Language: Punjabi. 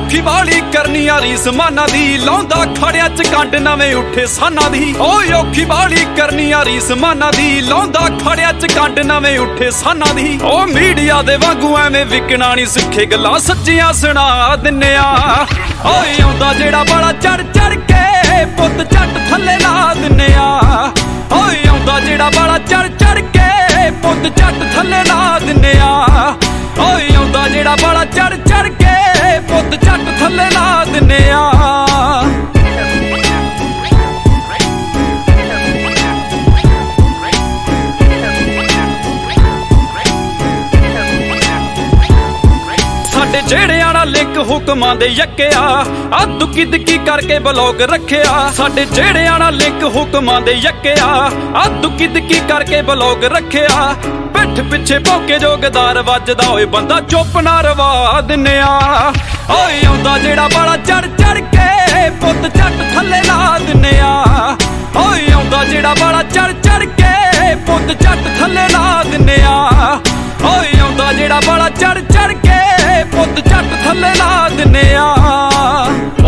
ਔਖੀ ਵਾਲੀ ਕਰਨੀ ਆ ਰੀਸ ਮਾਨਾ ਦੀ, ਲਾਉਂਦਾ ਖੜਿਆਂ ਚ ਕੰਡ ਨਵੇਂ ਉੱਠੇ ਸਾਨਾਂ ਦੀ। ਓਏ ਔਖੀ ਵਾਲੀ ਕਰਨੀ ਆ ਰੀਸ ਮਾਨਾ ਦੀ, ਲਾਉਂਦਾ ਖੜਿਆਂ ਚ ਕੰਡ ਨਵੇਂ ਉੱਠੇ ਸਾਨਾਂ ਦੀ। ਓ ਮੀਡੀਆ ਦੇ ਵਾਂਗੂ ਐਵੇਂ ਵਿਕਣਾ ਨਹੀਂ ਸਿੱਖੇ, ਗੱਲਾਂ ਸੱਚੀਆਂ ਸੁਣਾ ਦਿੰਨੇ ਆ। ਓਏ ਆਉਂਦਾ ਜਿਹੜਾ ਬਾਲਾ ਚੜ ਚੜ ਕੇ ਪੁੱਤ ਝੱਟ ਥੱਲੇ ਲਾ ਦਿੰਨੇ ਆ। ਓਏ ਆਉਂਦਾ ਜਿਹੜਾ ਬਾਲਾ ਚੜ ਚੜ ਕੇ ਪੁੱਤ ਝੱਟ ਥੱਲੇ ਲਾ ਦਿੰਨੇ ਆ। ਓਏ ਆਉਂਦਾ ਜਿਹੜਾ ਬਾਲਾ ਚੜ ਚੜ ਕੇ ਪੁੱਤ ਝੱਟ ਥੱਲੇ ਲਾ ਦਿੰਨੇ ਆ। ਸਾਡੇ ਜਿਹੜਿਆਂ ਨਾਲ ਲਿੰਕ ਹੁਕਮਾਂ ਦੇ ਯੱਕਿਆ, ਆ ਦੁੱਕੀ ਦਿੱਕੀ ਕਰਕੇ ਬਲੌਗ ਰੱਖਿਆ। ਸਾਡੇ ਜਿਹੜਿਆਂ ਨਾਲ ਲਿੰਕ ਹੁਕਮਾਂ ਦੇ ਯੱਕਿਆ, ਆ ਦੁੱਕੀ ਦਿੱਕੀ ਕਰਕੇ ਬਲੌਗ ਰੱਖਿਆ। ਪਿੱਠ ਪਿੱਛੇ ਭੌਂਕੇ ਜੋਗਦਾਰ ਵੱਜਦਾ, ਓਏ ਬੰਦਾ ਚੁੱਪ ਨਾ ਰਵਾ ਦਿੰਨੇ ਆ। ਓਏ ਆਉਂਦਾ ਜਿਹੜਾ ਬਾਲਾ ਚੜ ਚੜ ਕੇ ਪੁੱਤ ਝੱਟ ਥੱਲੇ ਲਾ ਦਿੰਨੇ ਆ। ਓਏ ਆਉਂਦਾ ਜਿਹੜਾ ਬਾਲਾ ਚੜ ਚੜ ਕੇ ਪੁੱਤ ਝੱਟ ਥੱਲੇ ਲਾ ਦਿੰਨੇ ਆ। ਓਏ ਆਉਂਦਾ ਜਿਹੜਾ ਬਾਲਾ ਚੜ ਚੜ ਕੇ ਪੁੱਤ ਝੱਟ ਥੱਲੇ ਲਾ ਦਿੰਨੇ ਆ।